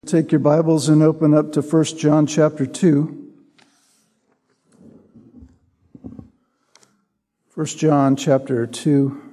Take your Bibles and open up to 1 John chapter 2. 1 John chapter 2.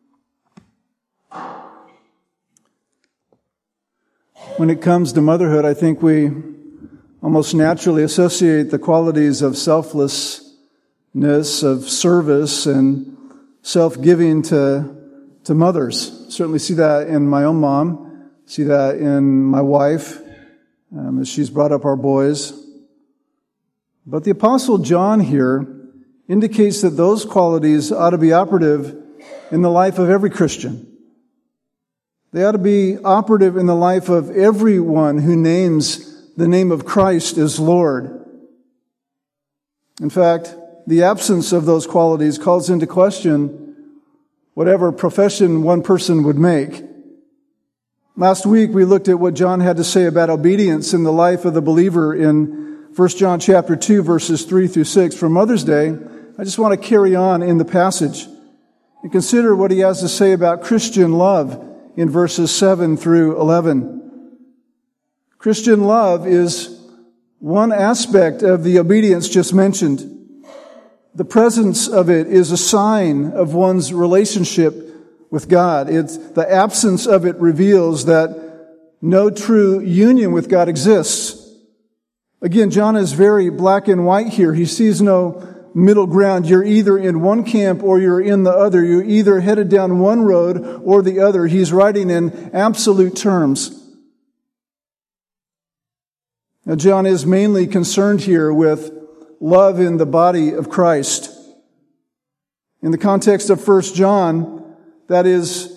When it comes to motherhood, I think we almost naturally associate the qualities of selflessness, of service, and self-giving to mothers. Certainly see that in my own mom, see that in my wife, as she's brought up our boys. But the Apostle John here indicates that those qualities ought to be operative in the life of every Christian. They ought to be operative in the life of everyone who names the name of Christ as Lord. In fact, the absence of those qualities calls into question whatever profession one person would make. Last week, we looked at what John had to say about obedience in the life of the believer in 1 John chapter 2, verses 3 through 6. For Mother's Day, I just want to carry on in the passage and consider what he has to say about Christian love in verses 7 through 11. Christian love is one aspect of the obedience just mentioned. The presence of it is a sign of one's relationship with God. The absence of it reveals that no true union with God exists. Again, John is very black and white here. He sees no middle ground. You're either in one camp or you're in the other. You're either headed down one road or the other. He's writing in absolute terms. Now, John is mainly concerned here with love in the body of Christ. In the context of 1 John, that is,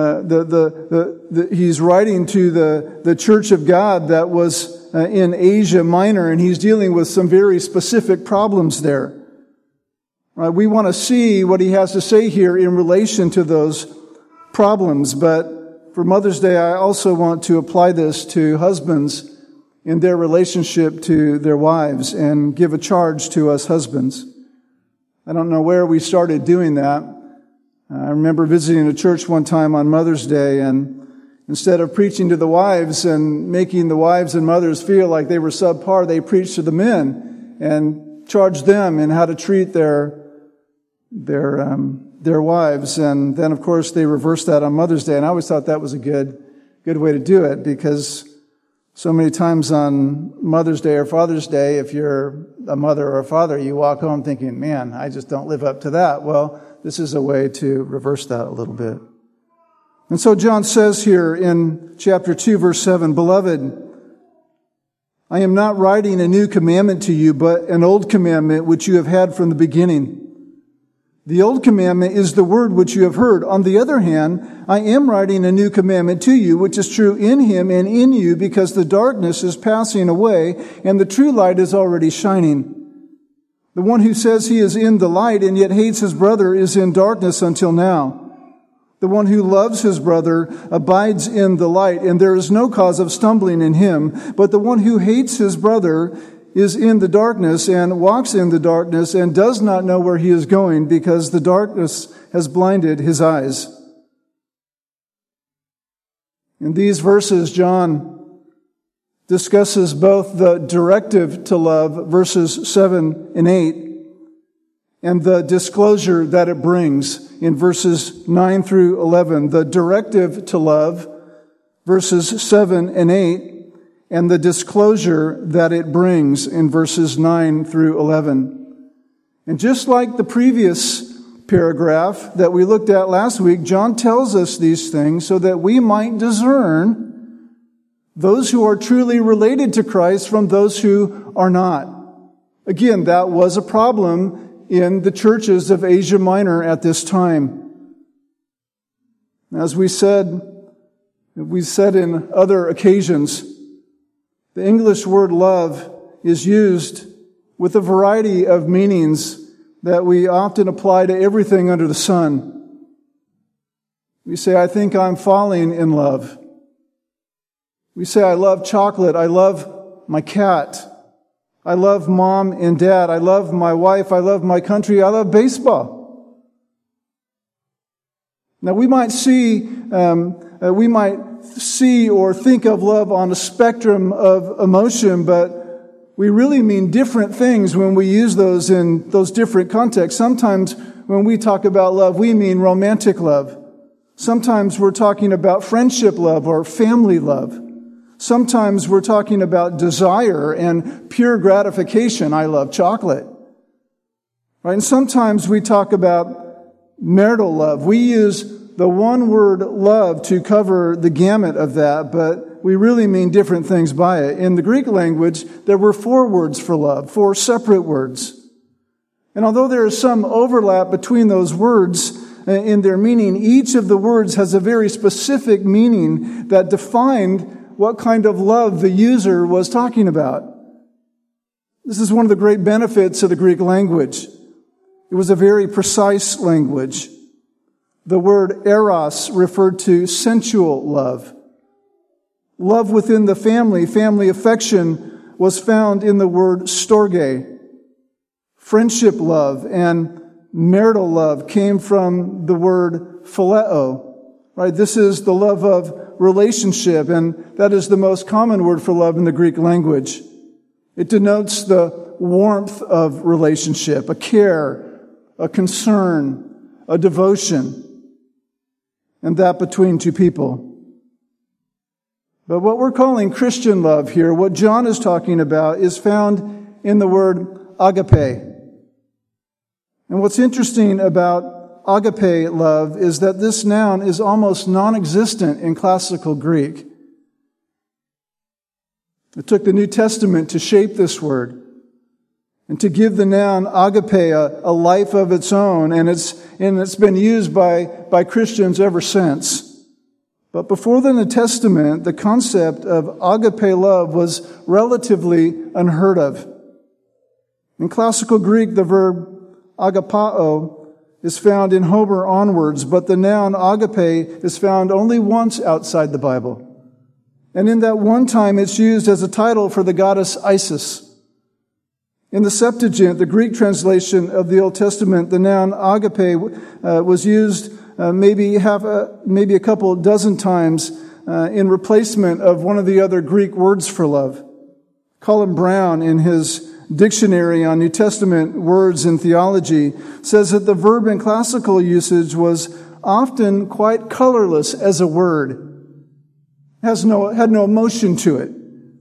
he's writing to the church of God that was in Asia Minor, and he's dealing with some very specific problems there. Right? We want to see what he has to say here in relation to those problems, but for Mother's Day, I also want to apply this to husbands in their relationship to their wives and give a charge to us husbands. I don't know where we started doing that. I remember visiting a church one time on Mother's Day, and instead of preaching to the wives and making the wives and mothers feel like they were subpar, they preached to the men and charged them in how to treat their wives. And then, of course, they reversed that on Mother's Day, and I always thought that was a good way to do it, because so many times on Mother's Day or Father's Day, if you're a mother or a father, you walk home thinking, man, I just don't live up to that. Well, this is a way to reverse that a little bit. And so John says here in chapter 2, verse 7, Beloved, I am not writing a new commandment to you, but an old commandment which you have had from the beginning. The old commandment is the word which you have heard. On the other hand, I am writing a new commandment to you, which is true in him and in you, because the darkness is passing away and the true light is already shining. The one who says he is in the light and yet hates his brother is in darkness until now. The one who loves his brother abides in the light, and there is no cause of stumbling in him. But the one who hates his brother is in the darkness and walks in the darkness and does not know where he is going, because the darkness has blinded his eyes. In these verses, John discusses both the directive to love, verses 7 and 8, and the disclosure that it brings in verses 9 through 11. The directive to love, verses 7 and 8, and the disclosure that it brings in verses 9 through 11. And just like the previous paragraph that we looked at last week, John tells us these things so that we might discern those who are truly related to Christ from those who are not. Again, that was a problem in the churches of Asia Minor at this time. As we said in other occasions, the English word love is used with a variety of meanings that we often apply to everything under the sun. We say, I think I'm falling in love. We say, I love chocolate. I love my cat. I love mom and dad. I love my wife. I love my country. I love baseball. Now, we might see or think of love on a spectrum of emotion, but we really mean different things when we use those in those different contexts. Sometimes when we talk about love, we mean romantic love. Sometimes we're talking about friendship love or family love. Sometimes we're talking about desire and pure gratification. I love chocolate. Right? And sometimes we talk about marital love. We use the one word love to cover the gamut of that, but we really mean different things by it. In the Greek language, there were 4 words for love, 4 separate words. And although there is some overlap between those words in their meaning, each of the words has a very specific meaning that defined what kind of love the user was talking about. This is one of the great benefits of the Greek language. It was a very precise language. The word eros referred to sensual love. Love within the family affection, was found in the word storge. Friendship love and marital love came from the word phileo. Right? This is the love of relationship, and that is the most common word for love in the Greek language. It denotes the warmth of relationship, a care, a concern, a devotion, and that between 2 people. But what we're calling Christian love here, what John is talking about, is found in the word agape. And what's interesting about agape love is that this noun is almost non-existent in classical Greek. It took the New Testament to shape this word and to give the noun agape a life of its own, and it's been used by Christians ever since. But before the New Testament, the concept of agape love was relatively unheard of. In classical Greek, the verb agapao is found in Homer onwards, but the noun agape is found only once outside the Bible. And in that one time, it's used as a title for the goddess Isis. In the Septuagint, the Greek translation of the Old Testament, the noun agape was used maybe a couple dozen times in replacement of one of the other Greek words for love. Colin Brown, in his Dictionary on New Testament Words in Theology, says that the verb in classical usage was often quite colorless as a word. Had no emotion to it.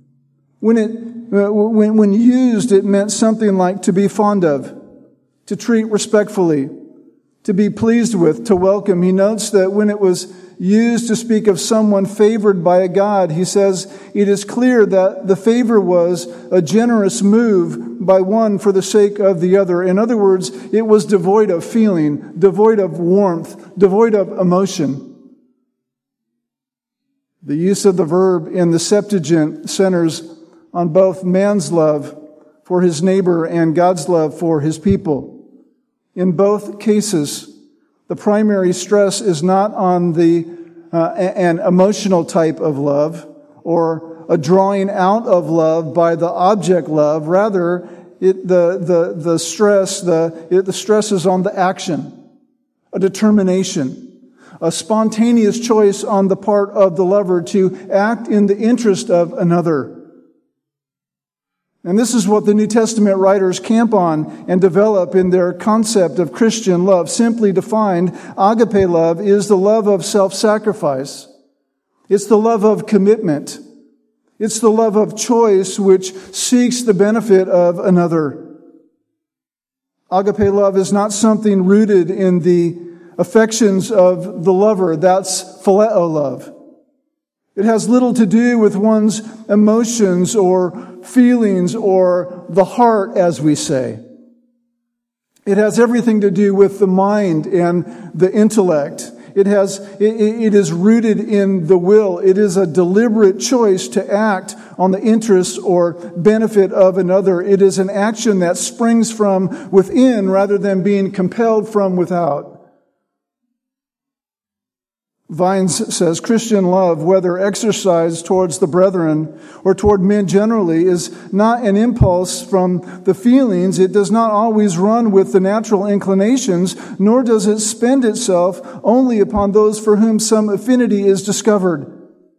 When used, it meant something like to be fond of, to treat respectfully, to be pleased with, to welcome. He notes that when it was used to speak of someone favored by a god, he says, it is clear that the favor was a generous move by one for the sake of the other. In other words, it was devoid of feeling, devoid of warmth, devoid of emotion. The use of the verb in the Septuagint centers on both man's love for his neighbor and God's love for his people. In both cases, the primary stress is not on an emotional type of love or a drawing out of love by the object love. Rather, the stress is on the action, a determination, a spontaneous choice on the part of the lover to act in the interest of another. And this is what the New Testament writers camp on and develop in their concept of Christian love. Simply defined, agape love is the love of self-sacrifice. It's the love of commitment. It's the love of choice which seeks the benefit of another. Agape love is not something rooted in the affections of the lover. That's phileo love. It has little to do with one's emotions or feelings or the heart, as we say. It has everything to do with the mind and the intellect. It is rooted in the will. It is a deliberate choice to act on the interests or benefit of another. It is an action that springs from within rather than being compelled from without. Vines says, Christian love, whether exercised towards the brethren or toward men generally, is not an impulse from the feelings. It does not always run with the natural inclinations, nor does it spend itself only upon those for whom some affinity is discovered.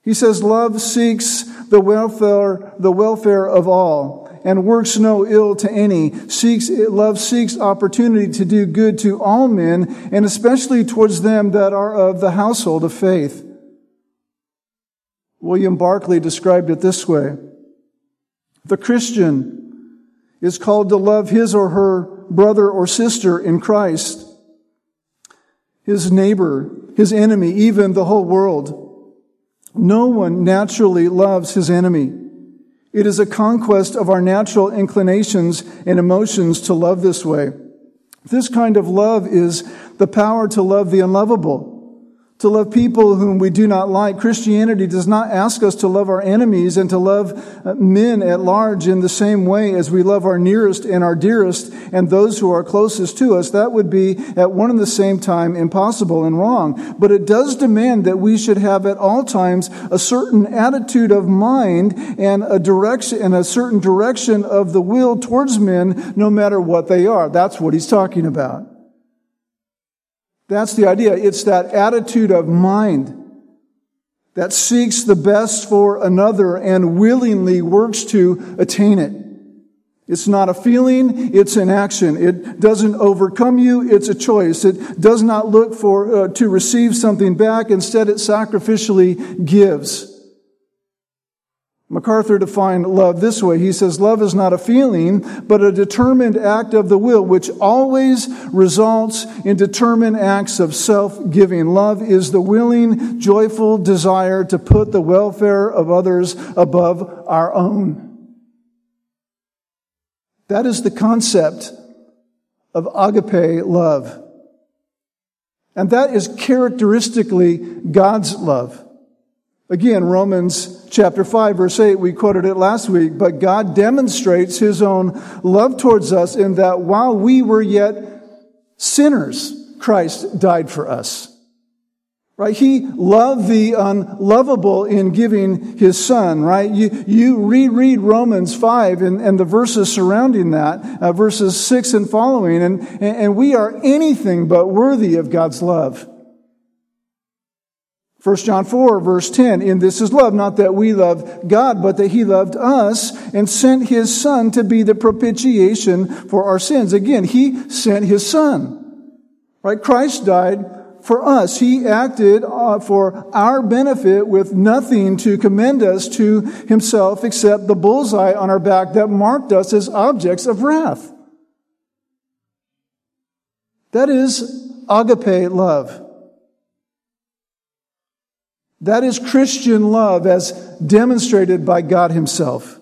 He says, love seeks the welfare of all, and works no ill to any. Love seeks opportunity to do good to all men, and especially towards them that are of the household of faith. William Barclay described it this way: the Christian is called to love his or her brother or sister in Christ, his neighbor, his enemy, even the whole world. No one naturally loves his enemy. It is a conquest of our natural inclinations and emotions to love this way. This kind of love is the power to love the unlovable, to love people whom we do not like. Christianity does not ask us to love our enemies and to love men at large in the same way as we love our nearest and our dearest and those who are closest to us. That would be at one and the same time impossible and wrong. But it does demand that we should have at all times a certain attitude of mind and a certain direction of the will towards men, no matter what they are. That's what he's talking about. That's the idea. It's that attitude of mind that seeks the best for another and willingly works to attain it. It's not a feeling, it's an action. It doesn't overcome you, it's a choice. It does not look to receive something back. Instead, it sacrificially gives. MacArthur defined love this way. He says, love is not a feeling, but a determined act of the will, which always results in determined acts of self-giving. Love is the willing, joyful desire to put the welfare of others above our own. That is the concept of agape love. And that is characteristically God's love. Again, Romans chapter 5, verse 8, we quoted it last week, but God demonstrates His own love towards us in that while we were yet sinners, Christ died for us. Right? He loved the unlovable in giving His Son, right? You reread Romans 5 and the verses surrounding that, verses 6 and following, and we are anything but worthy of God's love. 1 John 4, verse 10, in this is love, not that we loved God, but that He loved us and sent His Son to be the propitiation for our sins. Again, He sent His Son. Right? Christ died for us. He acted for our benefit with nothing to commend us to Himself except the bullseye on our back that marked us as objects of wrath. That is agape love. That is Christian love as demonstrated by God Himself.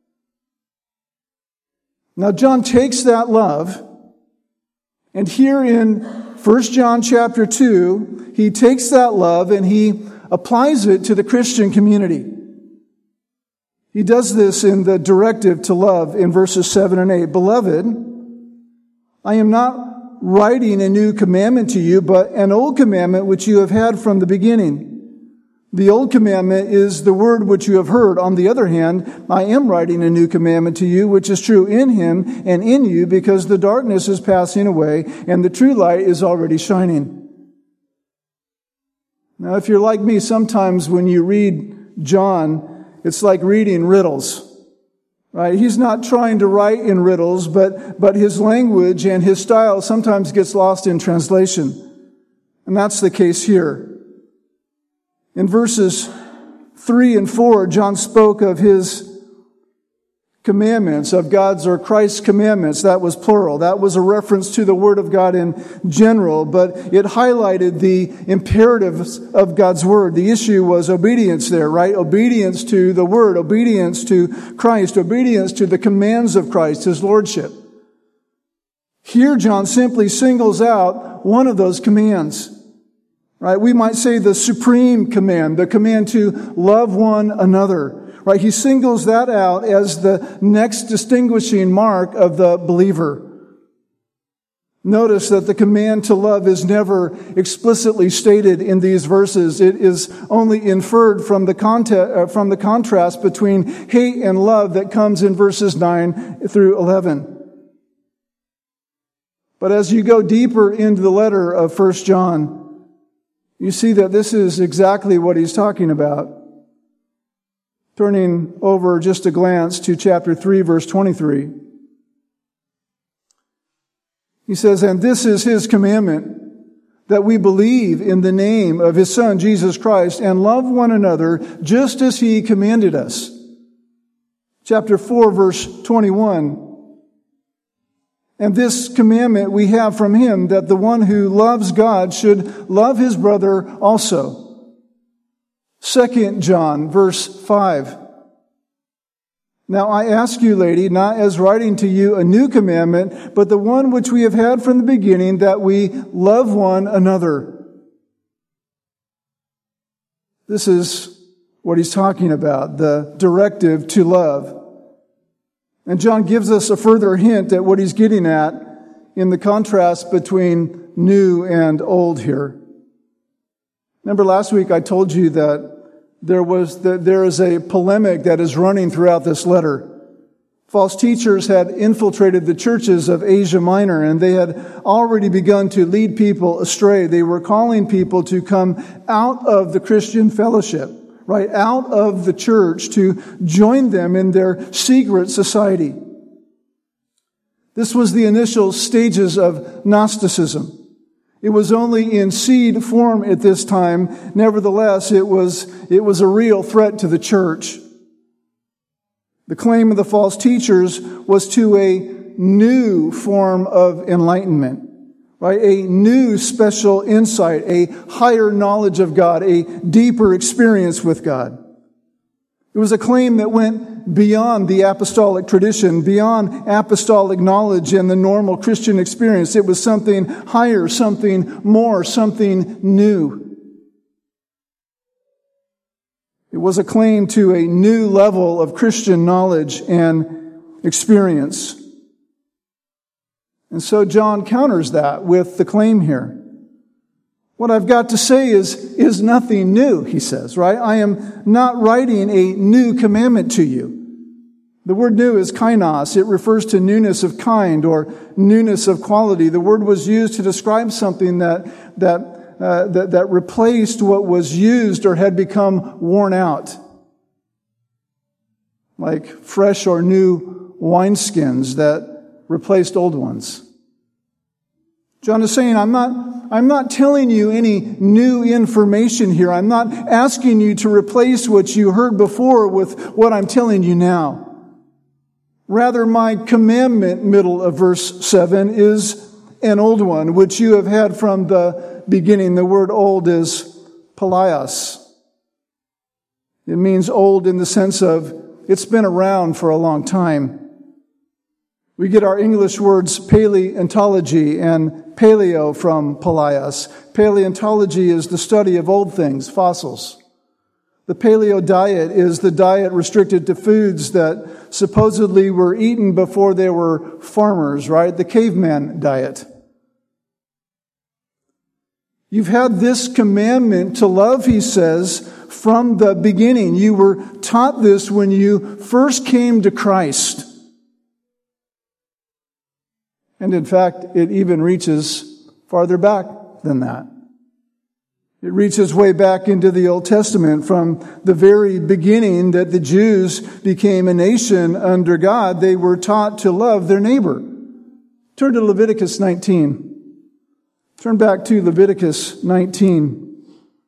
Now, John takes that love, and here in 1 John chapter 2, he takes that love and he applies it to the Christian community. He does this in the directive to love in verses 7 and 8. Beloved, I am not writing a new commandment to you, but an old commandment which you have had from the beginning. The old commandment is the word which you have heard. On the other hand, I am writing a new commandment to you, which is true in Him and in you, because the darkness is passing away and the true light is already shining. Now, if you're like me, sometimes when you read John, it's like reading riddles. Right? He's not trying to write in riddles, but his language and his style sometimes gets lost in translation. And that's the case here. In verses 3 and 4, John spoke of His commandments, of God's or Christ's commandments. That was plural. That was a reference to the Word of God in general, but it highlighted the imperatives of God's Word. The issue was obedience there, right? Obedience to the Word, obedience to Christ, obedience to the commands of Christ, His Lordship. Here, John simply singles out one of those commands. Right? We might say the supreme command, the command to love one another. Right? He singles that out as the next distinguishing mark of the believer. Notice that the command to love is never explicitly stated in these verses. It is only inferred from the contrast between hate and love that comes in verses 9 through 11. But as you go deeper into the letter of 1 John, you see that this is exactly what he's talking about. Turning over just a glance to chapter 3, verse 23. He says, "And this is His commandment, that we believe in the name of His Son, Jesus Christ, and love one another just as He commanded us." Chapter 4, verse 21. "And this commandment we have from Him, that the one who loves God should love his brother also." 2 John, verse 5. "Now I ask you, lady, not as writing to you a new commandment, but the one which we have had from the beginning, that we love one another." This is what he's talking about, the directive to love. And John gives us a further hint at what he's getting at in the contrast between new and old here. Remember last week I told you that there is a polemic that is running throughout this letter. False teachers had infiltrated the churches of Asia Minor, and they had already begun to lead people astray. They were calling people to come out of the Christian fellowship, right, out of the church, to join them in their secret society. This was the initial stages of Gnosticism. It was only in seed form at this time. Nevertheless, it was a real threat to the church. The claim of the false teachers was to a new form of enlightenment, right? A new special insight, a higher knowledge of God, a deeper experience with God. It was a claim that went beyond the apostolic tradition, beyond apostolic knowledge and the normal Christian experience. It was something higher, something more, something new. It was a claim to a new level of Christian knowledge and experience. And so John counters that with the claim here. What I've got to say is nothing new, he says, right? I am not writing a new commandment to you. The word new is kainos. It refers to newness of kind or newness of quality. The word was used to describe something that replaced what was used or had become worn out. Like fresh or new wineskins that replaced old ones. John is saying, I'm not telling you any new information here. I'm not asking you to replace what you heard before with what I'm telling you now. Rather, my commandment, middle of verse 7, is an old one, which you have had from the beginning. The word old is palaios. It means old in the sense of it's been around for a long time. We get our English words paleontology and paleo from palaios. Paleontology is the study of old things, fossils. The paleo diet is the diet restricted to foods that supposedly were eaten before they were farmers, right? The caveman diet. You've had this commandment to love, he says, from the beginning. You were taught this when you first came to Christ. And in fact, it even reaches farther back than that. It reaches way back into the Old Testament. From the very beginning that the Jews became a nation under God, they were taught to love their neighbor. Turn to Leviticus 19. Turn back to Leviticus 19.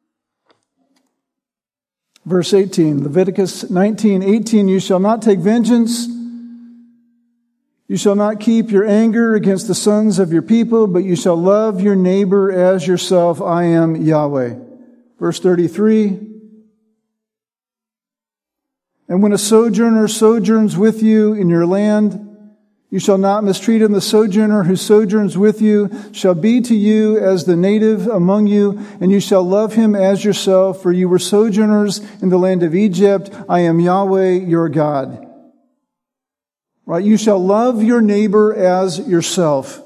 Verse 18. Leviticus 19:18. You shall not take vengeance. You shall not keep your anger against the sons of your people, but you shall love your neighbor as yourself. I am Yahweh. Verse 33. And when a sojourner sojourns with you in your land, you shall not mistreat him. The sojourner who sojourns with you shall be to you as the native among you, and you shall love him as yourself, for you were sojourners in the land of Egypt. I am Yahweh, your God. Right? You shall love your neighbor as yourself.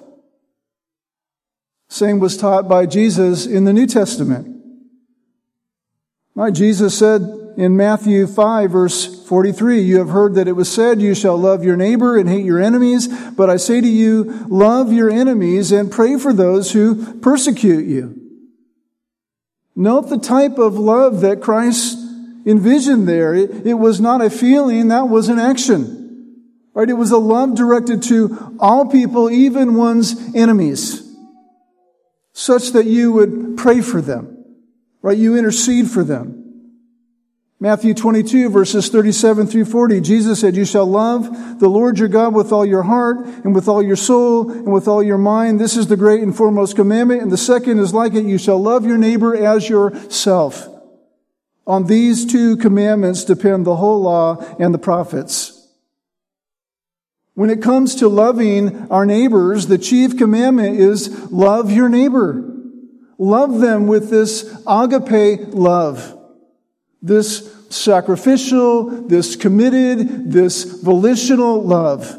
Same was taught by Jesus in the New Testament. Right? Jesus said in Matthew 5, verse 43, you have heard that it was said, you shall love your neighbor and hate your enemies. But I say to you, love your enemies and pray for those who persecute you. Note the type of love that Christ envisioned there. It was not a feeling, that was an action. Right? It was a love directed to all people, even one's enemies, such that you would pray for them. Right? You intercede for them. Matthew 22, verses 37 through 40, Jesus said, "You shall love the Lord your God with all your heart and with all your soul and with all your mind. This is the great and foremost commandment. And the second is like it. You shall love your neighbor as yourself. On these two commandments depend the whole law and the prophets." When it comes to loving our neighbors, the chief commandment is love your neighbor. Love them with this agape love. This sacrificial, this committed, this volitional love.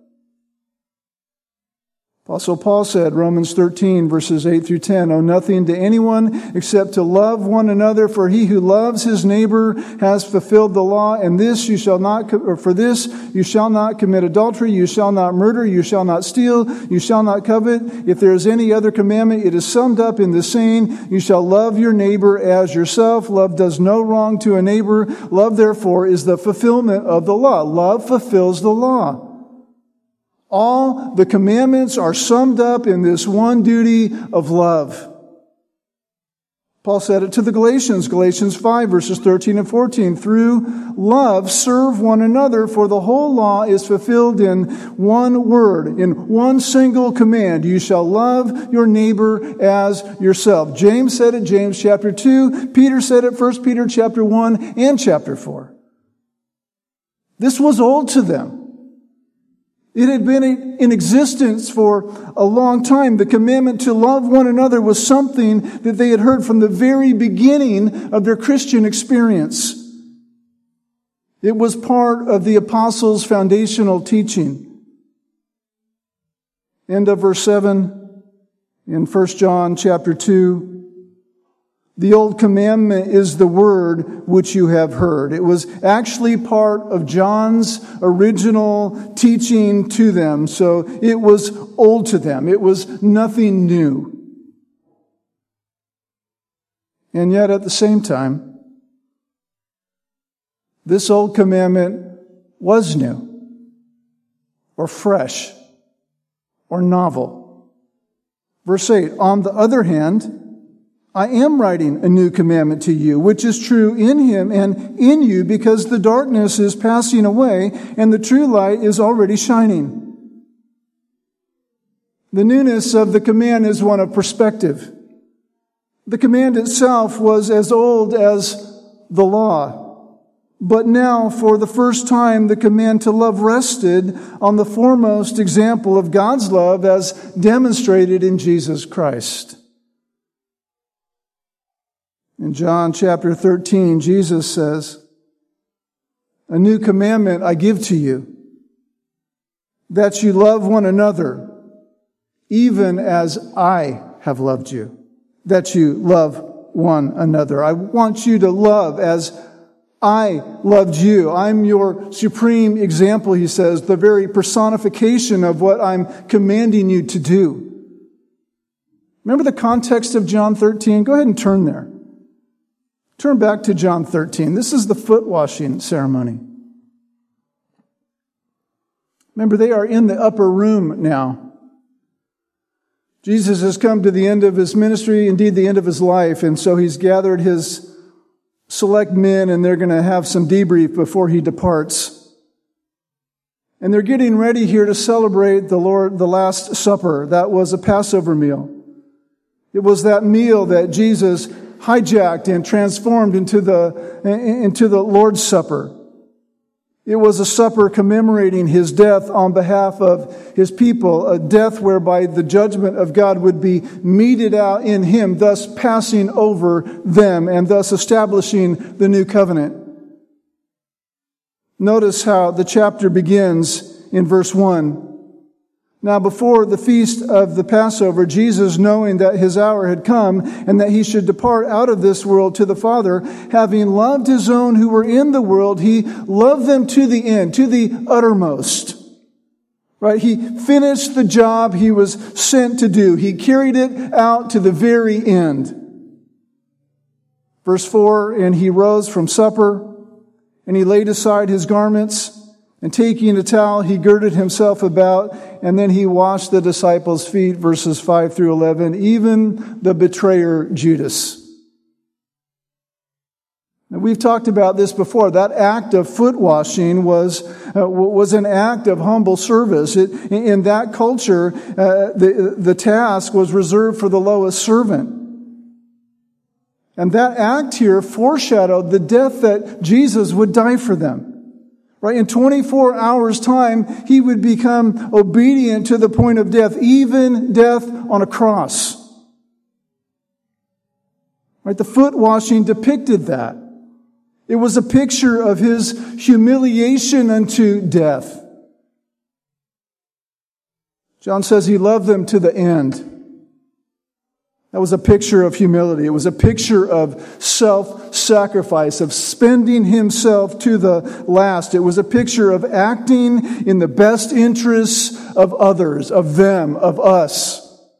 Apostle Paul said, Romans 13, verses 8 through 10, "Owe nothing to anyone except to love one another, for he who loves his neighbor has fulfilled the law. And this you shall not, or for this you shall not commit adultery, you shall not murder, you shall not steal, you shall not covet. If there is any other commandment, it is summed up in this saying, you shall love your neighbor as yourself. Love does no wrong to a neighbor. Love, therefore, is the fulfillment of the law." Love fulfills the law. All the commandments are summed up in this one duty of love. Paul said it to the Galatians, Galatians 5, verses 13 and 14. "Through love, serve one another, for the whole law is fulfilled in one word, in one single command. You shall love your neighbor as yourself." James said it, James chapter 2. Peter said it, 1 Peter chapter 1 and chapter 4. This was old to them. It had been in existence for a long time. The commandment to love one another was something that they had heard from the very beginning of their Christian experience. It was part of the apostles' foundational teaching. End of verse 7 in 1 John chapter 2. "The old commandment is the word which you have heard." It was actually part of John's original teaching to them, so it was old to them. It was nothing new. And yet at the same time, this old commandment was new, or fresh, or novel. Verse 8, "On the other hand, I am writing a new commandment to you, which is true in him and in you, because the darkness is passing away and the true light is already shining." The newness of the command is one of perspective. The command itself was as old as the law. But now, for the first time, the command to love rested on the foremost example of God's love as demonstrated in Jesus Christ. In John chapter 13, Jesus says, "A new commandment I give to you, that you love one another, even as I have loved you." That you love one another. I want you to love as I loved you. I'm your supreme example, he says, the very personification of what I'm commanding you to do. Remember the context of John 13? Go ahead and turn there. Turn back to John 13. This is the foot washing ceremony. Remember, they are in the upper room now. Jesus has come to the end of his ministry, indeed the end of his life, and so he's gathered his select men, and they're going to have some debrief before he departs. And they're getting ready here to celebrate the Last Supper. That was a Passover meal. It was that meal that Jesus hijacked and transformed into the Lord's Supper. It was a supper commemorating his death on behalf of his people, a death whereby the judgment of God would be meted out in him, thus passing over them and thus establishing the new covenant. Notice how the chapter begins in verse 1. Now, before the feast of the Passover, Jesus, knowing that his hour had come and that he should depart out of this world to the Father, having loved his own who were in the world, he loved them to the end, to the uttermost. Right? He finished the job he was sent to do. He carried it out to the very end. Verse 4, and he rose from supper, and he laid aside his garments, and taking a towel, he girded himself about, and then he washed the disciples' feet, verses 5 through 11, even the betrayer Judas. Now, we've talked about this before. That act of foot washing was an act of humble service. In that culture, the task was reserved for the lowest servant. And that act here foreshadowed the death that Jesus would die for them. Right? In 24 hours' time, he would become obedient to the point of death, even death on a cross. Right? The foot washing depicted that. It was a picture of his humiliation unto death. John says he loved them to the end. That was a picture of humility. It was a picture of self-sacrifice, of spending himself to the last. It was a picture of acting in the best interests of others, of them, of us.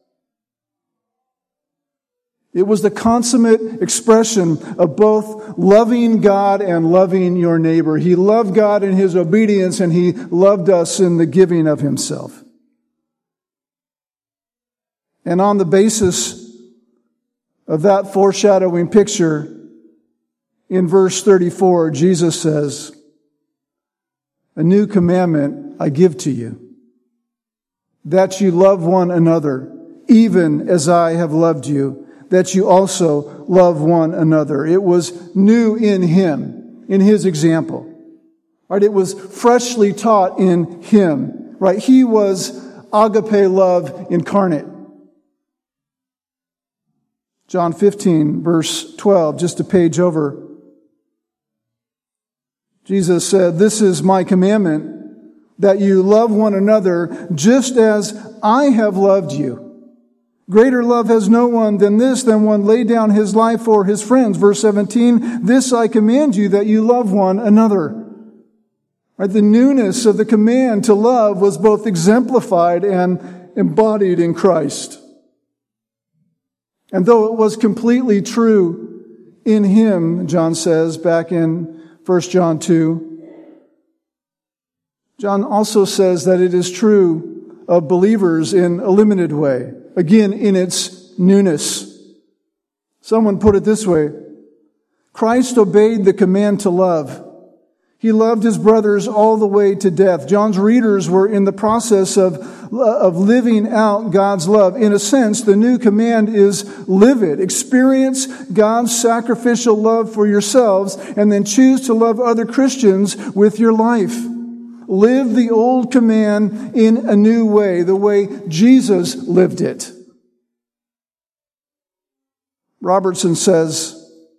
It was the consummate expression of both loving God and loving your neighbor. He loved God in his obedience, and he loved us in the giving of himself. And on the basis of that foreshadowing picture, in verse 34, Jesus says, "A new commandment I give to you, that you love one another, even as I have loved you, that you also love one another." It was new in him, in his example. Right? It was freshly taught in him. Right? He was agape love incarnate. John 15, verse 12, just a page over. Jesus said, "This is my commandment, that you love one another just as I have loved you. Greater love has no one than this, than one lay down his life for his friends." Verse 17, "This I command you, that you love one another." Right? The newness of the command to love was both exemplified and embodied in Christ. And though it was completely true in him, John says back in 1 John 2, John also says that it is true of believers in a limited way. Again, in its newness. Someone put it this way: Christ obeyed the command to love. He loved his brothers all the way to death. John's readers were in the process of living out God's love. In a sense, the new command is live it. Experience God's sacrificial love for yourselves, and then choose to love other Christians with your life. Live the old command in a new way, the way Jesus lived it. Robertson says,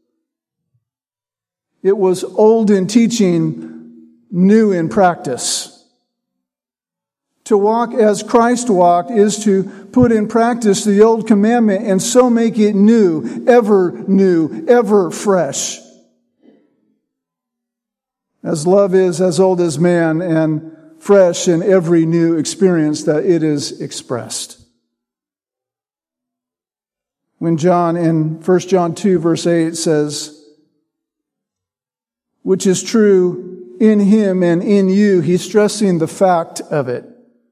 it was old in teaching, new in practice. To walk as Christ walked is to put in practice the old commandment and so make it new, ever fresh. As love is as old as man and fresh in every new experience that it is expressed. When John in 1 John 2 verse 8 says, which is true in him and in you, he's stressing the fact of it.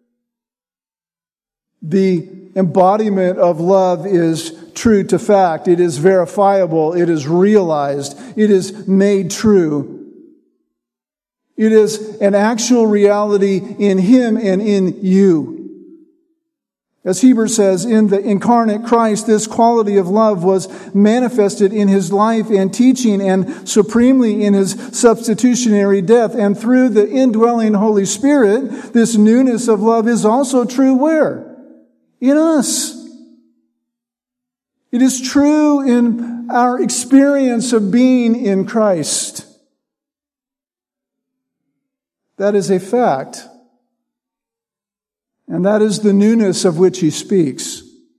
The embodiment of love is true to fact. It is verifiable. It is realized. It is made true. It is an actual reality in him and in you. As Hebrews says, in the incarnate Christ, this quality of love was manifested in his life and teaching and supremely in his substitutionary death. And through the indwelling Holy Spirit, this newness of love is also true where? In us. It is true in our experience of being in Christ. That is a fact. And that is the newness of which he speaks.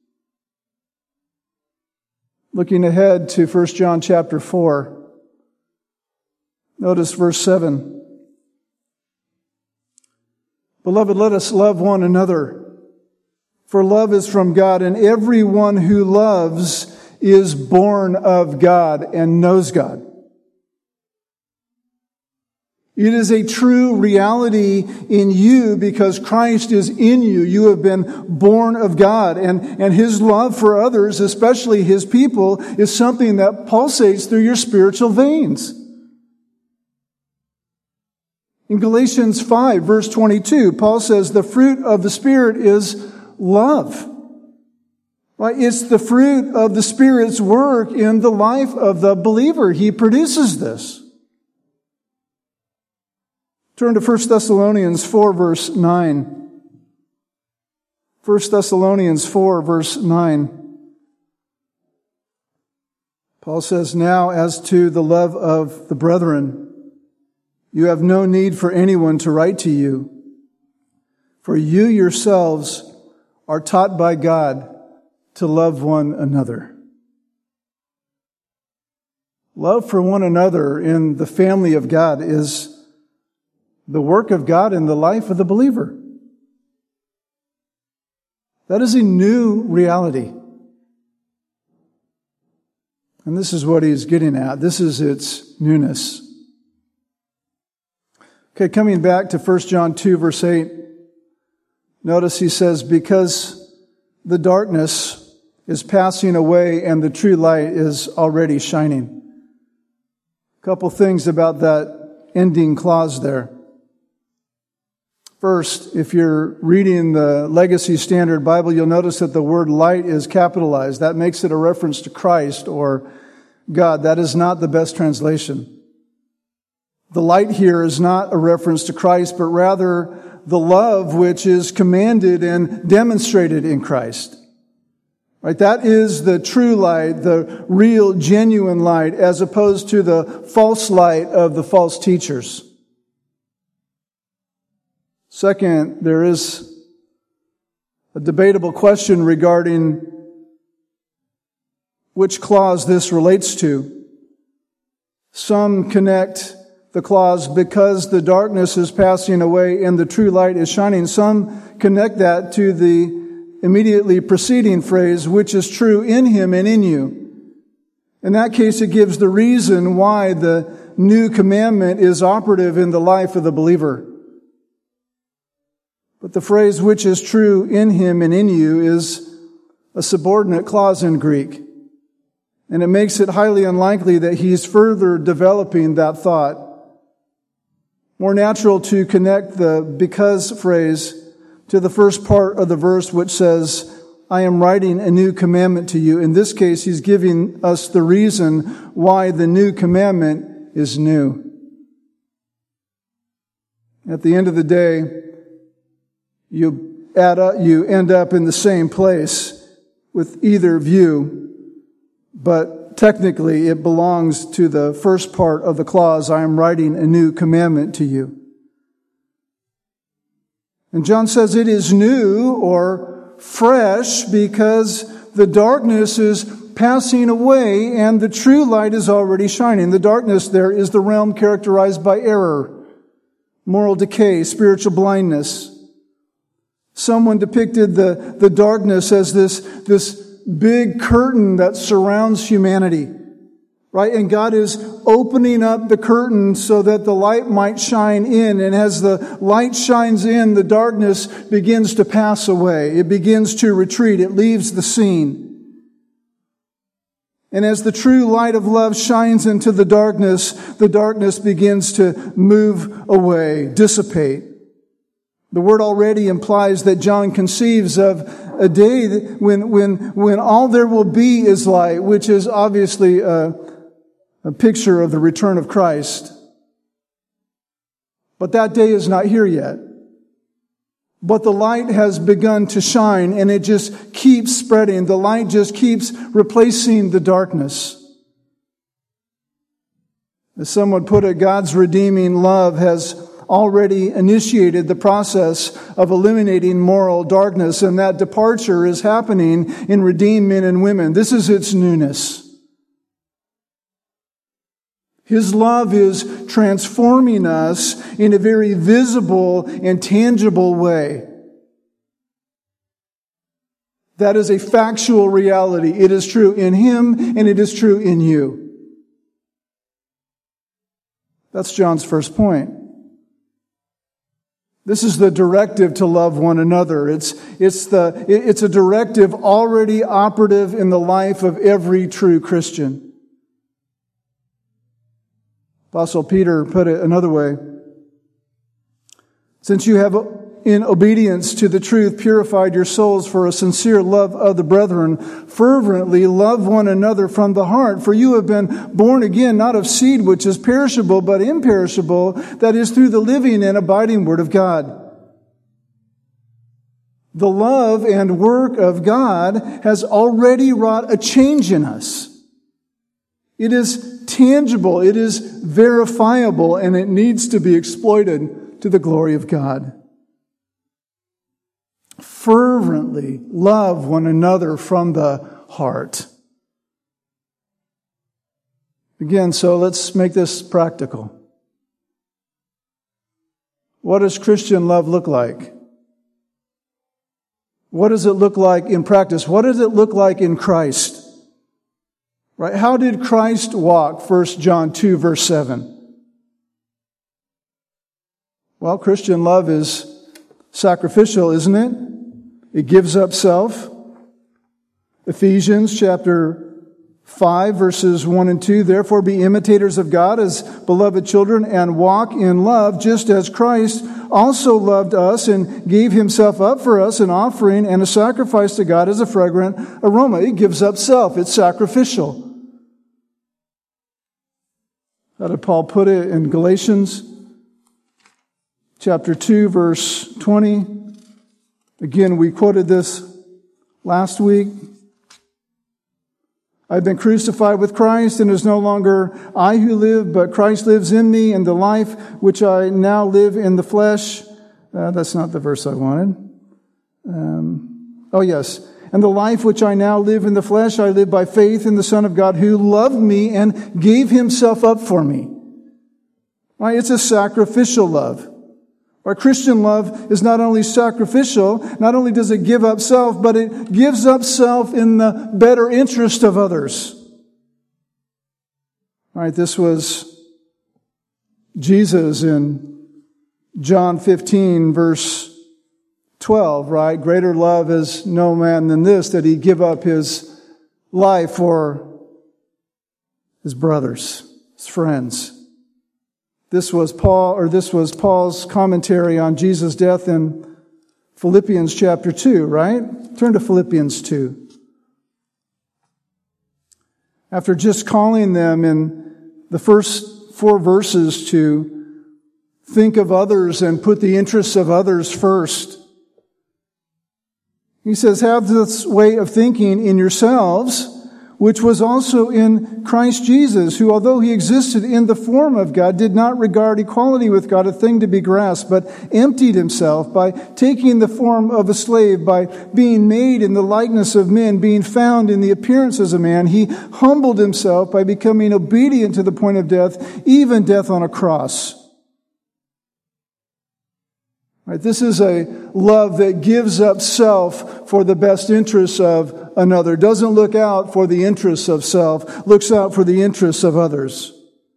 Looking ahead to 1 John chapter 4. Notice verse 7. Beloved, let us love one another, for love is from God, and everyone who loves is born of God and knows God. It is a true reality in you because Christ is in you. You have been born of God. And His love for others, especially His people, is something that pulsates through your spiritual veins. In Galatians 5, verse 22, Paul says the fruit of the Spirit is love. Right? It's the fruit of the Spirit's work in the life of the believer. He produces this. Turn to 1 Thessalonians 4, verse 9. 1 Thessalonians 4, verse 9. Paul says, "Now as to the love of the brethren, you have no need for anyone to write to you, for you yourselves are taught by God to love one another." Love for one another in the family of God is the work of God in the life of the believer. That is a new reality. And this is what he's getting at. This is its newness. Okay, coming back to 1 John 2, verse 8. Notice he says, "Because the darkness is passing away and the true light is already shining." A couple things about that ending clause there. First, if you're reading the Legacy Standard Bible, you'll notice that the word light is capitalized. That makes it a reference to Christ or God. That is not the best translation. The light here is not a reference to Christ, but rather the love which is commanded and demonstrated in Christ. Right? That is the true light, the real, genuine light, as opposed to the false light of the false teachers. Second, there is a debatable question regarding which clause this relates to. Some connect the clause, "because the darkness is passing away and the true light is shining." Some connect that to the immediately preceding phrase, "which is true in Him and in you." In that case, it gives the reason why the new commandment is operative in the life of the believer. But the phrase, "which is true in Him and in you," is a subordinate clause in Greek. And it makes it highly unlikely that he's further developing that thought. More natural to connect the "because" phrase to the first part of the verse, which says, "I am writing a new commandment to you." In this case, he's giving us the reason why the new commandment is new. At the end of the day, you end up in the same place with either view, but technically it belongs to the first part of the clause, "I am writing a new commandment to you." And John says it is new or fresh because the darkness is passing away and the true light is already shining. The darkness there is the realm characterized by error, moral decay, spiritual blindness. Someone depicted the darkness as this big curtain that surrounds humanity, right? And God is opening up the curtain so that the light might shine in. And as the light shines in, the darkness begins to pass away. It begins to retreat. It leaves the scene. And as the true light of love shines into the darkness begins to move away, dissipate. The word already implies that John conceives of a day when all there will be is light, which is obviously a picture of the return of Christ. But that day is not here yet. But the light has begun to shine, and it just keeps spreading. The light just keeps replacing the darkness. As someone put it, God's redeeming love has already initiated the process of eliminating moral darkness, and that departure is happening in redeemed men and women. This is its newness. His love is transforming us in a very visible and tangible way. That is a factual reality. It is true in him and it is true in you. That's John's first point. This is the directive to love one another. It's a directive already operative in the life of every true Christian. Apostle Peter put it another way. Since you have, in obedience to the truth, purified your souls for a sincere love of the brethren, fervently love one another from the heart. For you have been born again, not of seed which is perishable, but imperishable, that is through the living and abiding Word of God. The love and work of God has already wrought a change in us. It is tangible, it is verifiable, and it needs to be exploited to the glory of God. Fervently love one another from the heart. Again, so let's make this practical. What does Christian love look like? What does it look like in practice? What does it look like in Christ? Right? How did Christ walk? 1 John 2, verse 7. Well, Christian love is sacrificial, isn't it? It gives up self. Ephesians chapter 5, verses 1 and 2. Therefore be imitators of God as beloved children and walk in love, just as Christ also loved us and gave himself up for us, an offering and a sacrifice to God as a fragrant aroma. It gives up self. It's sacrificial. How did Paul put it in Galatians chapter 2, verse 20? Again, we quoted this last week. I've been crucified with Christ, and it is no longer I who live, but Christ lives in me, and the life which I now live in the flesh. That's not the verse I wanted. And the life which I now live in the flesh, I live by faith in the Son of God who loved me and gave himself up for me. Right? It's a sacrificial love. Our Christian love is not only sacrificial, not only does it give up self, but it gives up self in the better interest of others. All right, this was Jesus in John 15, verse 12, right? Greater love is no man than this, that he give up his life for his brothers, his friends. This was Paul's commentary on Jesus' death in Philippians chapter 2, right? Turn to Philippians 2. After just calling them in the first 4 verses to think of others and put the interests of others first, he says, have this way of thinking in yourselves, which was also in Christ Jesus, who, although he existed in the form of God, did not regard equality with God a thing to be grasped, but emptied himself by taking the form of a slave, by being made in the likeness of men, being found in the appearance as a man. He humbled himself by becoming obedient to the point of death, even death on a cross. Right, this is a love that gives up self for the best interests of another. Doesn't look out for the interests of self. Looks out for the interests of others.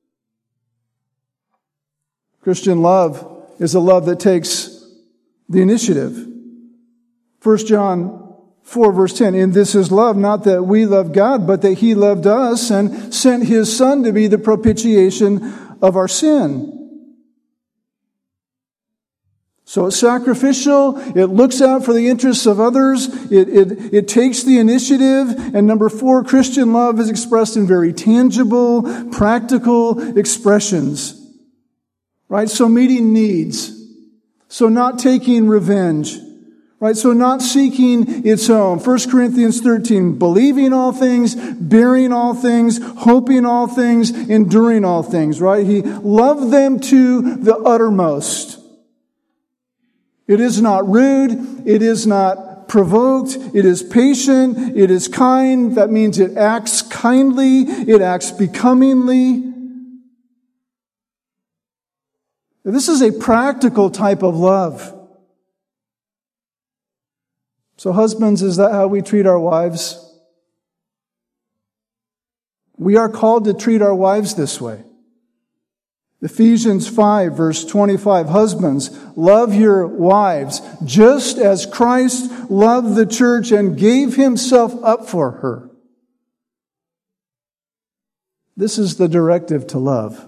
Christian love is a love that takes the initiative. 1 John 4 verse 10. And this is love, not that we love God, but that he loved us and sent his Son to be the propitiation of our sin. So it's sacrificial, it looks out for the interests of others, it takes the initiative, and number 4, Christian love is expressed in very tangible, practical expressions. Right? So meeting needs. So not taking revenge. Right? So not seeking its own. 1 Corinthians 13, believing all things, bearing all things, hoping all things, enduring all things. Right? He loved them to the uttermost. It is not rude. It is not provoked. It is patient. It is kind. That means it acts kindly. It acts becomingly. This is a practical type of love. So husbands, is that how we treat our wives? We are called to treat our wives this way. Ephesians 5, verse 25, husbands, love your wives, just as Christ loved the church and gave himself up for her. This is the directive to love.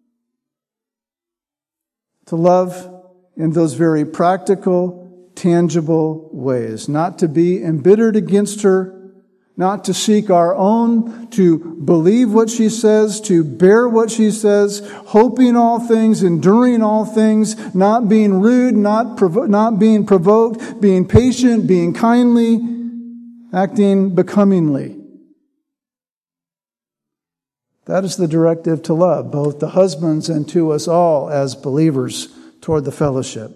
To love in those very practical, tangible ways. Not to be embittered against her, not to seek our own, to believe what she says, to bear what she says, hoping all things, enduring all things, not being rude, not being provoked, being patient, being kindly, acting becomingly. That is the directive to love, both the husbands and to us all as believers toward the fellowship.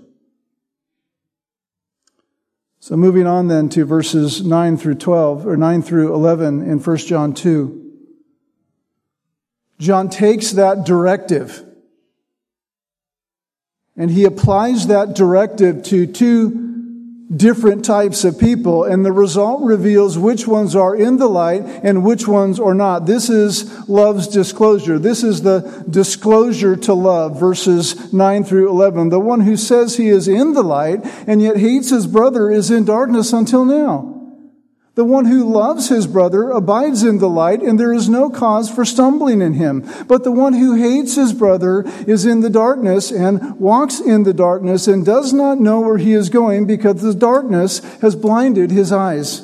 So moving on then to verses 9 through 12, or 9 through 11 in 1 John 2. John takes that directive and he applies that directive to two different types of people, and the result reveals which ones are in the light and which ones are not. This is love's disclosure. This is the disclosure to love, verses 9 through 11. The one who says he is in the light and yet hates his brother is in darkness until now. The one who loves his brother abides in the light, and there is no cause for stumbling in him. But the one who hates his brother is in the darkness and walks in the darkness and does not know where he is going because the darkness has blinded his eyes.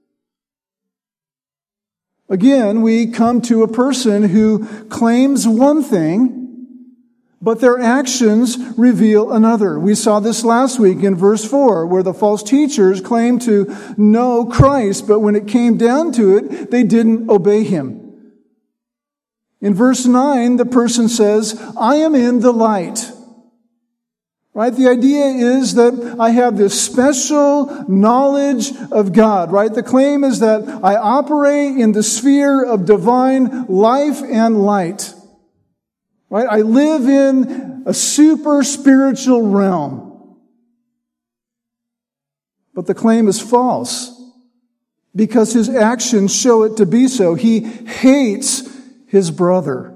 Again, we come to a person who claims one thing, but their actions reveal another. We saw this last week in verse 4, where the false teachers claimed to know Christ, but when it came down to it, they didn't obey him. In verse 9, the person says, I am in the light. Right? The idea is that I have this special knowledge of God, right? The claim is that I operate in the sphere of divine life and light. Right? I live in a super spiritual realm. But the claim is false because his actions show it to be so. He hates his brother.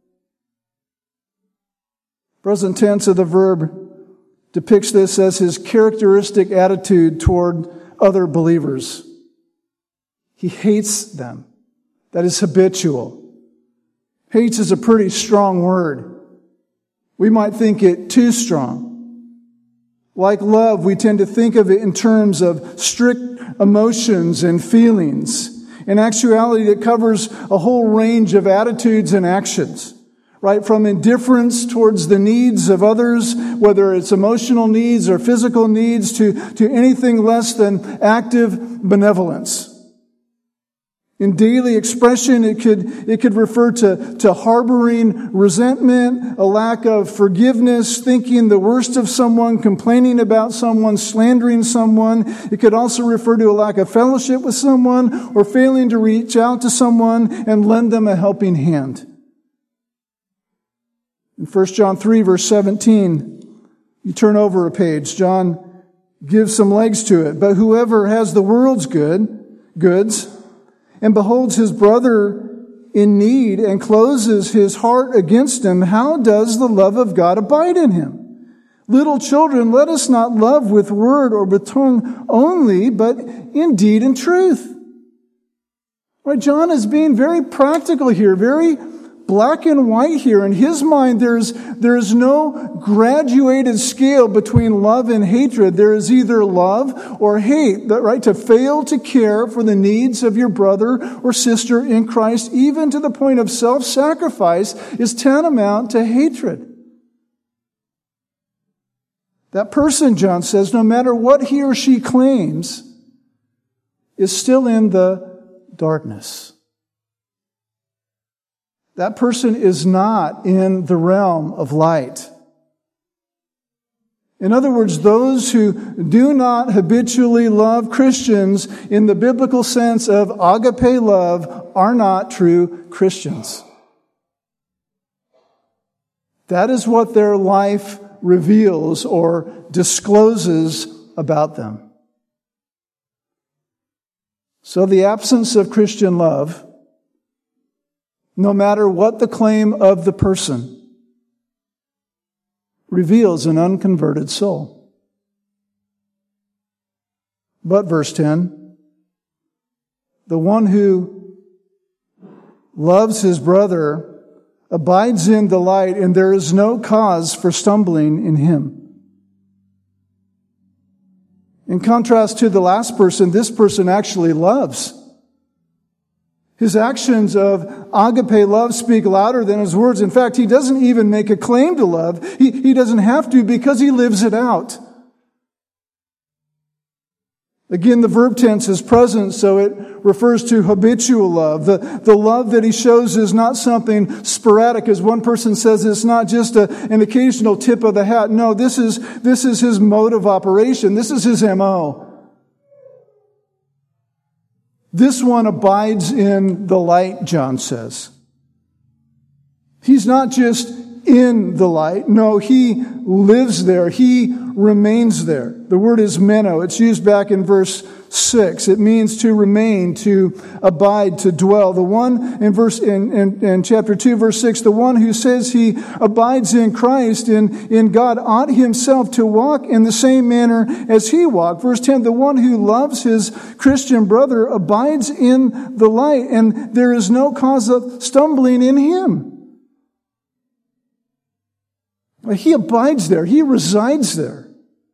Present tense of the verb depicts this as his characteristic attitude toward other believers. He hates them. That is habitual. Hates is a pretty strong word. We might think it too strong. Like love, we tend to think of it in terms of strict emotions and feelings. In actuality, it covers a whole range of attitudes and actions. Right? From indifference towards the needs of others, whether it's emotional needs or physical needs, to anything less than active benevolence. In daily expression, it could refer to harboring resentment, a lack of forgiveness, thinking the worst of someone, complaining about someone, slandering someone. It could also refer to a lack of fellowship with someone or failing to reach out to someone and lend them a helping hand. In 1 John 3, verse 17, you turn over a page, John gives some legs to it. But whoever has the world's goods, and beholds his brother in need and closes his heart against him, how does the love of God abide in him? Little children, let us not love with word or with tongue only, but in deed and truth. Right, John is being very practical here, very black and white here. In his mind, there's no graduated scale between love and hatred. There is either love or hate, right? To fail to care for the needs of your brother or sister in Christ, even to the point of self-sacrifice, is tantamount to hatred. That person, John says, no matter what he or she claims, is still in the darkness. That person is not in the realm of light. In other words, those who do not habitually love Christians in the biblical sense of agape love are not true Christians. That is what their life reveals or discloses about them. So the absence of Christian love, no matter what the claim of the person, reveals an unconverted soul. But verse 10, the one who loves his brother abides in the light, and there is no cause for stumbling in him. In contrast to the last person, this person actually loves. His actions of agape love speak louder than his words. In fact, he doesn't even make a claim to love. He doesn't have to because he lives it out. Again, the verb tense is present, so it refers to habitual love. The love that he shows is not something sporadic. As one person says, it's not just an occasional tip of the hat. No, this is his mode of operation. This is his MO. This one abides in the light, John says. He's not just in the light. No, he lives there. He remains there. The word is meno. It's used back in verse 6. It means to remain, to abide, to dwell. The one in chapter 2, verse 6, the one who says he abides in Christ, in God, ought himself to walk in the same manner as he walked. Verse 10, the one who loves his Christian brother abides in the light, and there is no cause of stumbling in him. He abides there. He resides there.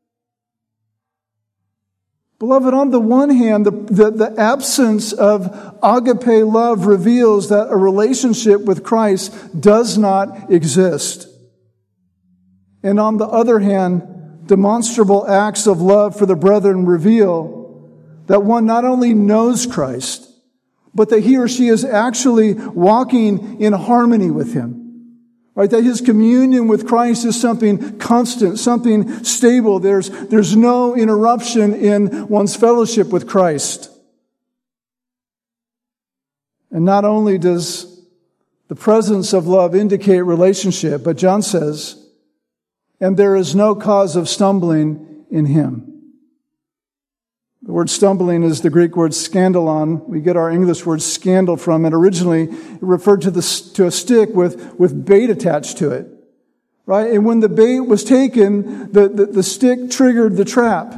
Beloved, on the one hand, the absence of agape love reveals that a relationship with Christ does not exist. And on the other hand, demonstrable acts of love for the brethren reveal that one not only knows Christ, but that he or she is actually walking in harmony with him. Right, that his communion with Christ is something constant, something stable. There's no interruption in one's fellowship with Christ. And not only does the presence of love indicate relationship, but John says, and there is no cause of stumbling in him. The word stumbling is the Greek word scandalon. We get our English word scandal from it. Originally, it referred to a stick with bait attached to it. Right? And when the bait was taken, the stick triggered the trap.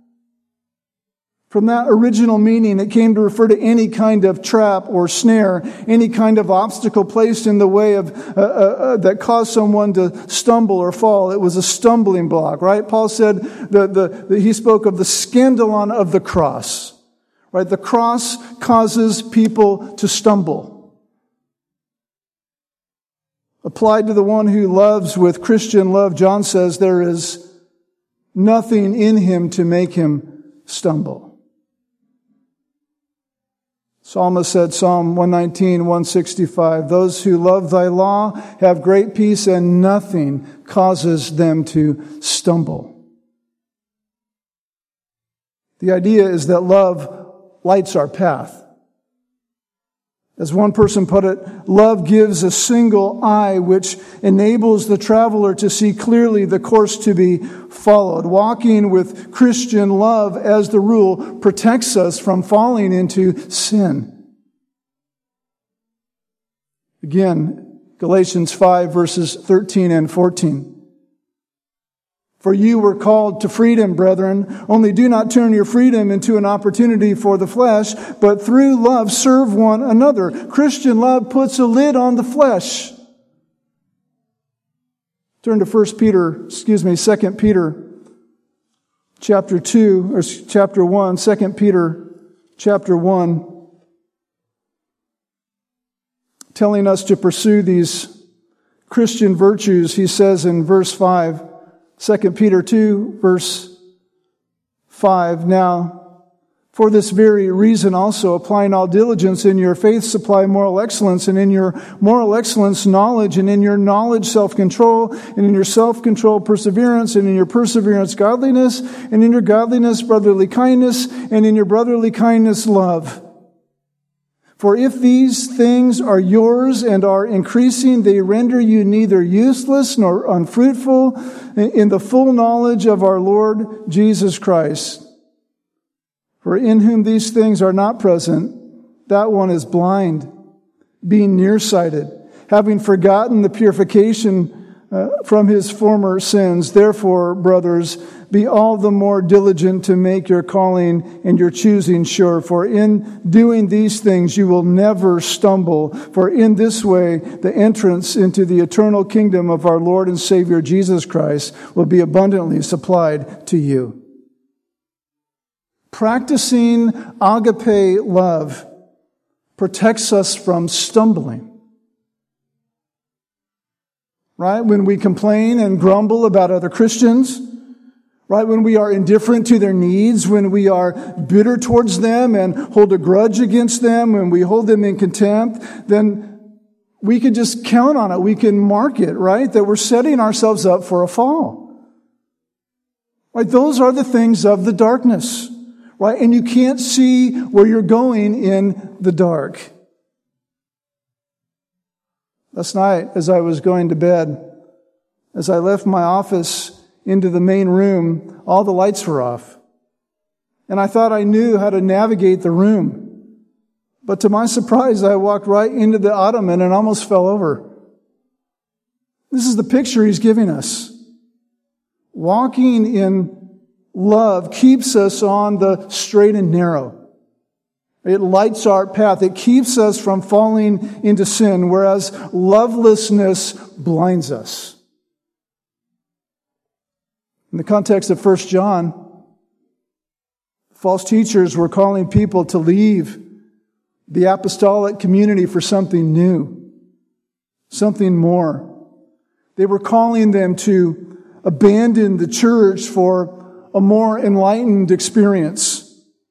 From that original meaning, it came to refer to any kind of trap or snare, any kind of obstacle placed in the way of that caused someone to stumble or fall. It was a stumbling block, right? Paul said he spoke of the scandalon of the cross, right? The cross causes people to stumble. Applied to the one who loves with Christian love, John says there is nothing in him to make him stumble. Psalmist said, Psalm 119, 165, those who love thy law have great peace and nothing causes them to stumble. The idea is that love lights our path. As one person put it, love gives a single eye which enables the traveler to see clearly the course to be followed. Walking with Christian love as the rule protects us from falling into sin. Again, Galatians 5 verses 13 and 14. For you were called to freedom, brethren. Only do not turn your freedom into an opportunity for the flesh, but through love serve one another. Christian love puts a lid on the flesh. Turn to 2 Peter chapter 2, or chapter 1, 2 Peter chapter 1, telling us to pursue these Christian virtues. He says in verse 5, 2 Peter 2, verse 5, now, for this very reason also, applying all diligence, in your faith supply moral excellence, and in your moral excellence knowledge, and in your knowledge self-control, and in your self-control perseverance, and in your perseverance godliness, and in your godliness brotherly kindness, and in your brotherly kindness love. For if these things are yours and are increasing, they render you neither useless nor unfruitful in the full knowledge of our Lord Jesus Christ. For in whom these things are not present, that one is blind, being nearsighted, having forgotten the purification from his former sins. Therefore, brothers, be all the more diligent to make your calling and your choosing sure. For in doing these things you will never stumble. For in this way the entrance into the eternal kingdom of our Lord and Savior Jesus Christ will be abundantly supplied to you. Practicing agape love protects us from stumbling. Right? When we complain and grumble about other Christians, right? When we are indifferent to their needs, when we are bitter towards them and hold a grudge against them, when we hold them in contempt, then we can just count on it. We can mark it, right? That we're setting ourselves up for a fall. Right? Those are the things of the darkness, right? And you can't see where you're going in the dark. Last night, as I was going to bed, as I left my office into the main room, all the lights were off. And I thought I knew how to navigate the room. But to my surprise, I walked right into the ottoman and almost fell over. This is the picture he's giving us. Walking in love keeps us on the straight and narrow. It lights our path. It keeps us from falling into sin, whereas lovelessness blinds us. In the context of 1 John, false teachers were calling people to leave the apostolic community for something new, something more. They were calling them to abandon the church for a more enlightened experience.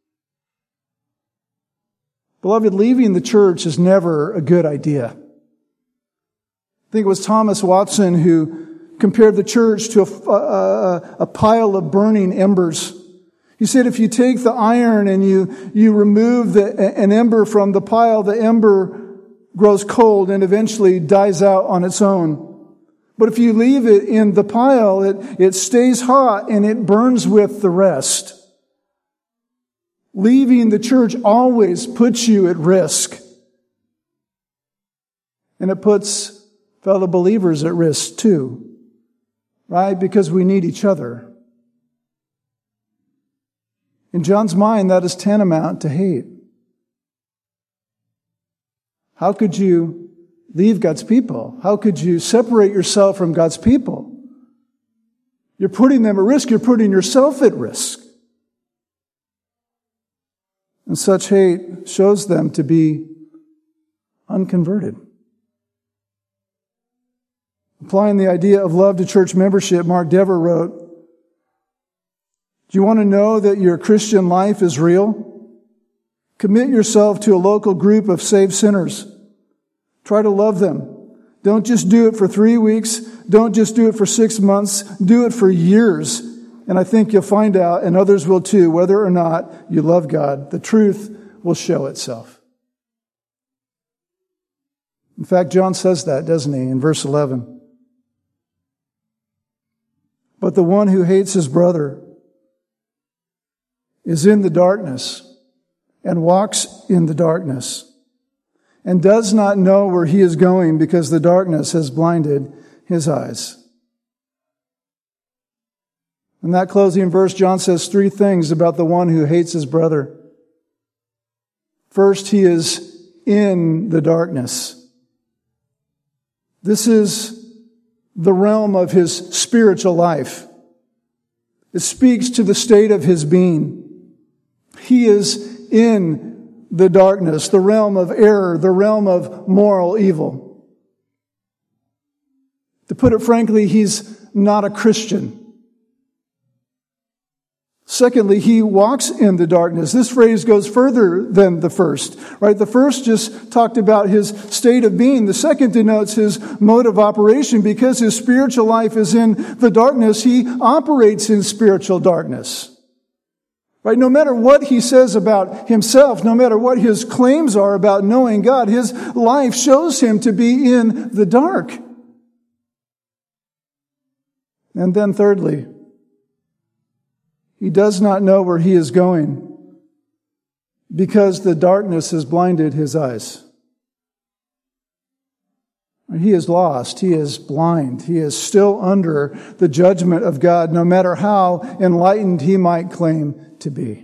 Beloved, leaving the church is never a good idea. I think it was Thomas Watson who compared the church to a pile of burning embers. He said if you take the iron and you remove an ember from the pile, the ember grows cold and eventually dies out on its own. But if you leave it in the pile, it stays hot and it burns with the rest. Leaving the church always puts you at risk. And it puts fellow believers at risk too. Right? Because we need each other. In John's mind, that is tantamount to hate. How could you leave God's people? How could you separate yourself from God's people? You're putting them at risk. You're putting yourself at risk. And such hate shows them to be unconverted. Applying the idea of love to church membership, Mark Dever wrote, do you want to know that your Christian life is real? Commit yourself to a local group of saved sinners. Try to love them. Don't just do it for 3 weeks. Don't just do it for 6 months. Do it for years. And I think you'll find out, and others will too, whether or not you love God. The truth will show itself. In fact, John says that, doesn't he, in verse 11? But the one who hates his brother is in the darkness and walks in the darkness and does not know where he is going because the darkness has blinded his eyes. In that closing verse, John says 3 things about the one who hates his brother. First, he is in the darkness. This is the realm of his spiritual life. It speaks to the state of his being. He is in the darkness, the realm of error, the realm of moral evil. To put it frankly, he's not a Christian. Secondly, he walks in the darkness. This phrase goes further than the first, right? The first just talked about his state of being. The second denotes his mode of operation. Because his spiritual life is in the darkness, he operates in spiritual darkness. Right? No matter what he says about himself, no matter what his claims are about knowing God, his life shows him to be in the dark. And then thirdly, he does not know where he is going because the darkness has blinded his eyes. He is lost. He is blind. He is still under the judgment of God, no matter how enlightened he might claim to be.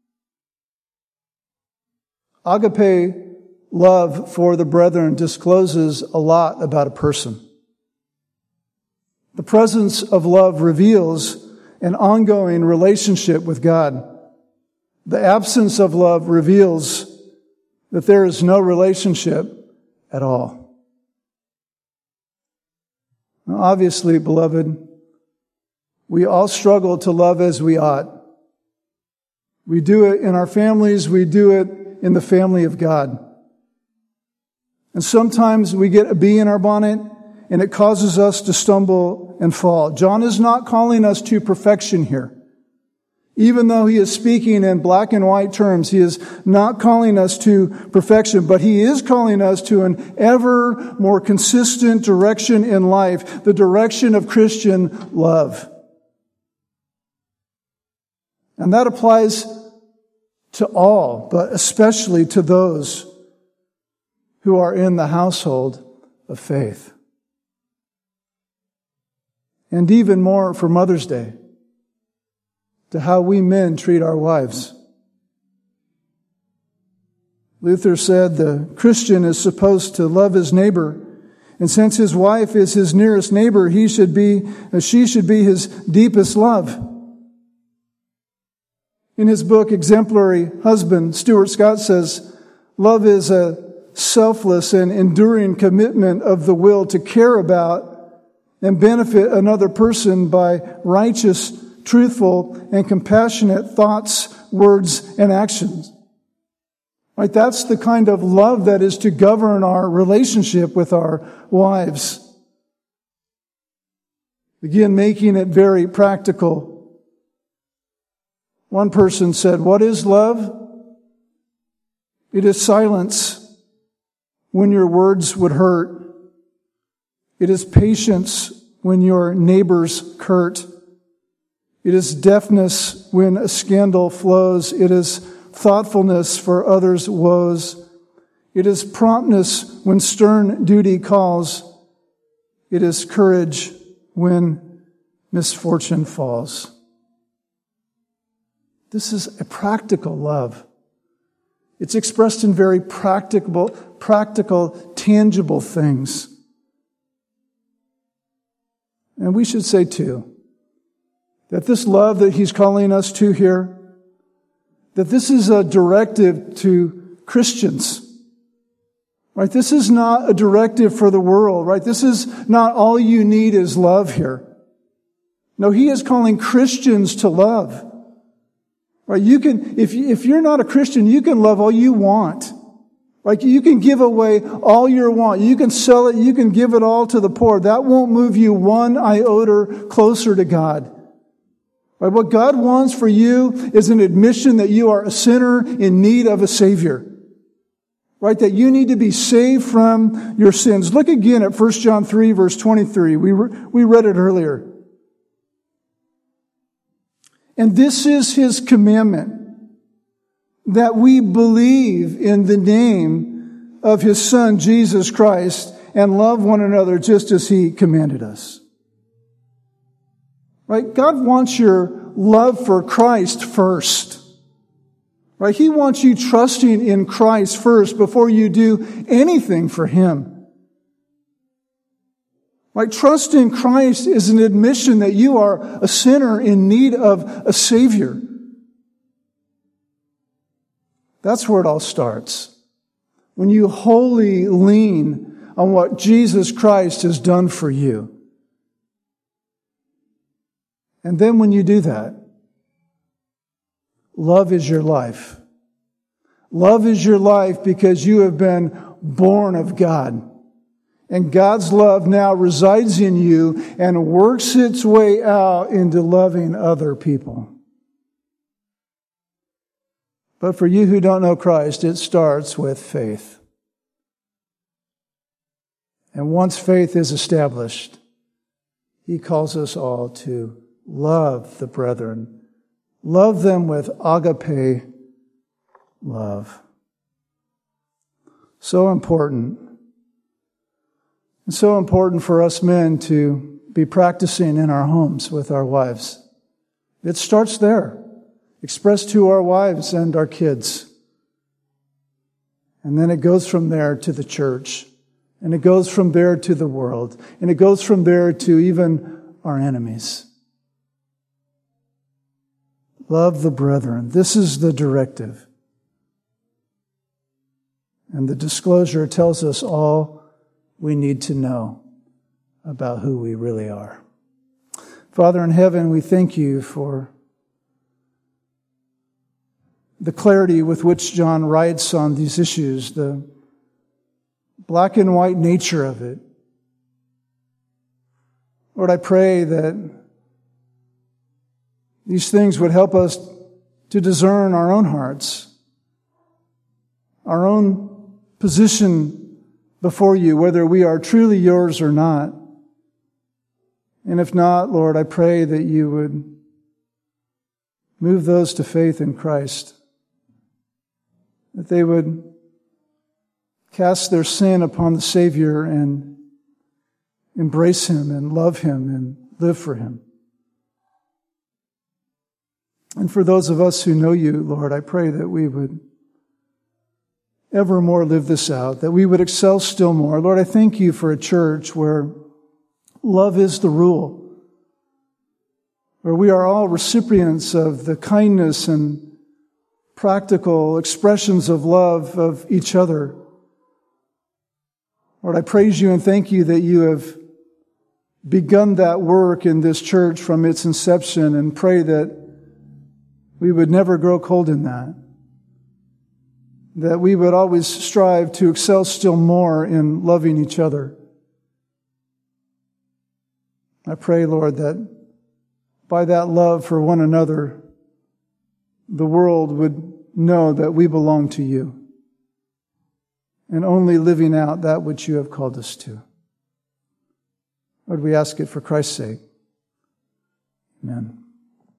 Agape love for the brethren discloses a lot about a person. The presence of love reveals an ongoing relationship with God. The absence of love reveals that there is no relationship at all. Now, obviously, beloved, we all struggle to love as we ought. We do it in our families. We do it in the family of God. And sometimes we get a bee in our bonnet, and it causes us to stumble and fall. John is not calling us to perfection here. Even though he is speaking in black and white terms, he is not calling us to perfection, but he is calling us to an ever more consistent direction in life, the direction of Christian love. And that applies to all, but especially to those who are in the household of faith. And even more for Mother's Day, to how we men treat our wives. Luther said the Christian is supposed to love his neighbor, and since his wife is his nearest neighbor, she should be his deepest love. In his book, Exemplary Husband, Stuart Scott says, love is a selfless and enduring commitment of the will to care about and benefit another person by righteous, truthful, and compassionate thoughts, words, and actions. Right? That's the kind of love that is to govern our relationship with our wives. Again, making it very practical. One person said, "What is love? It is silence when your words would hurt. It is patience when your neighbors hurt. It is deafness when a scandal flows. It is thoughtfulness for others' woes. It is promptness when stern duty calls. It is courage when misfortune falls." This is a practical love. It's expressed in very practical, tangible things. And we should say, too, that this love that he's calling us to here, that this is a directive to Christians. Right? This is not a directive for the world, right? This is not all you need is love here. No, he is calling Christians to love. Right? You can, if you're not a Christian, you can love all you want. Right? You can give away all you want. You can sell it. You can give it all to the poor. That won't move you one iota closer to God. Right? What God wants for you is an admission that you are a sinner in need of a Savior. Right? That you need to be saved from your sins. Look again at 1 John 3, verse 23. We read it earlier. And this is his commandment, that we believe in the name of his Son, Jesus Christ, and love one another just as he commanded us. Right? God wants your love for Christ first. Right? He wants you trusting in Christ first before you do anything for him. Right? Trust in Christ is an admission that you are a sinner in need of a Savior. That's where it all starts. When you wholly lean on what Jesus Christ has done for you. And then when you do that, love is your life. Love is your life because you have been born of God. And God's love now resides in you and works its way out into loving other people. But for you who don't know Christ, it starts with faith. And once faith is established, he calls us all to love the brethren. Love them with agape love. So important. It's so important for us men to be practicing in our homes with our wives. It starts there, expressed to our wives and our kids. And then it goes from there to the church. And it goes from there to the world. And it goes from there to even our enemies. Love the brethren. This is the directive. And the disclosure tells us all we need to know about who we really are. Father in heaven, we thank you for the clarity with which John writes on these issues, the black and white nature of it. Lord, I pray that these things would help us to discern our own hearts, our own position before you, whether we are truly yours or not. And if not, Lord, I pray that you would move those to faith in Christ, that they would cast their sin upon the Savior and embrace Him and love Him and live for Him. And for those of us who know you, Lord, I pray that we would evermore live this out, that we would excel still more. Lord, I thank you for a church where love is the rule, where we are all recipients of the kindness and practical expressions of love of each other. Lord, I praise you and thank you that you have begun that work in this church from its inception, and pray that we would never grow cold in that we would always strive to excel still more in loving each other. I pray, Lord, that by that love for one another, the world would know that we belong to you and only living out that which you have called us to. Lord, we ask it for Christ's sake. Amen.